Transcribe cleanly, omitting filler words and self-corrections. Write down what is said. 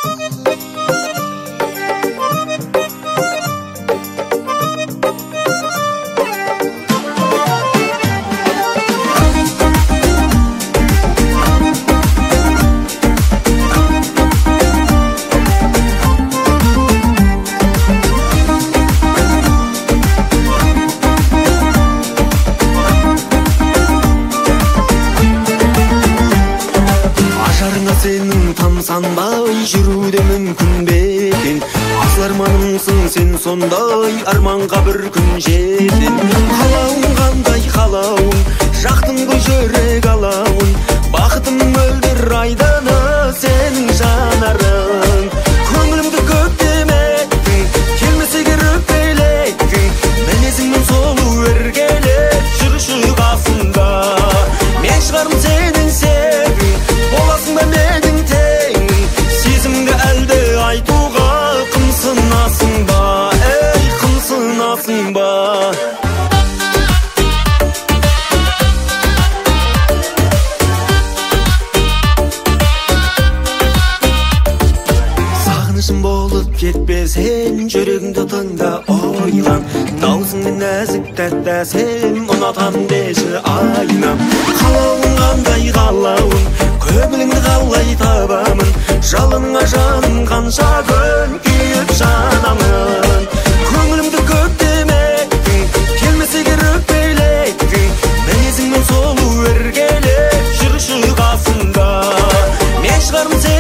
Сенің тамсанбай жүруде мүмкін бе екен? Асыл арманымсың сен сондай, арманға бір күн жетем. Қалауың қандай қалауың, жақтың ғой жүрек алауын. Бақытым мөлдір айдыны сенің жанарың. Көңілімді көктеметтің, келмесе керек белектің. Мінезіңмен сұлу еркелеп жүрші қасымда. Мен шығармын сенің серің, боласың ба менің теңің. Сезімді әлде айтуға қымсынасың ба, ей қымсынасың ба? Сағынышым болып кетпесең, жүрегіңді тыңда ойлан. Даусыңмен нәзік тәтті сен ұнатам деші айнам. Қалауың қандай қалауың, көңіліңді қалай табамын. Жалыныңа жаным қанша күн күйіп жанамын. Көңілімді көктеметтің, келмесе керек белектің. Мінезіңмен сұлу еркелеп жүрші қасымда. Мен шығармын